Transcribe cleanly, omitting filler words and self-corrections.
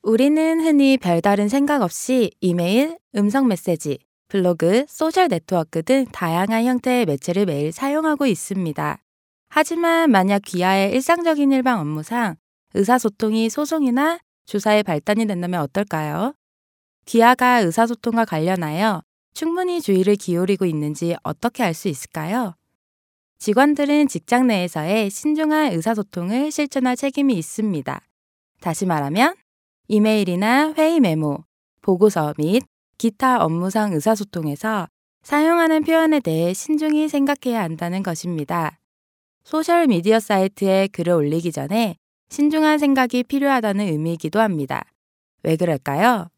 우리는 흔히 별다른 생각 없이 이메일, 음성 메시지, 블로그, 소셜 네트워크 등 다양한 형태의 매체를 매일 사용하고 있습니다. 하지만 만약 귀하의 일상적인 일반 업무상 의사소통이 소송이나 주사의 발단이 된다면 어떨까요? 귀하가 의사소통과 관련하여 충분히 주의를 기울이고 있는지 어떻게 알 수 있을까요? 직원들은 직장 내에서의 신중한 의사소통을 실천할 책임이 있습니다. 다시 말하면 이메일이나 회의 메모, 보고서 및 기타 업무상 의사소통에서 사용하는 표현에 대해 신중히 생각해야 한다는 것입니다. 소셜미디어 사이트에 글을 올리기 전에 신중한 생각이 필요하다는 의미이기도 합니다. 왜 그럴까요?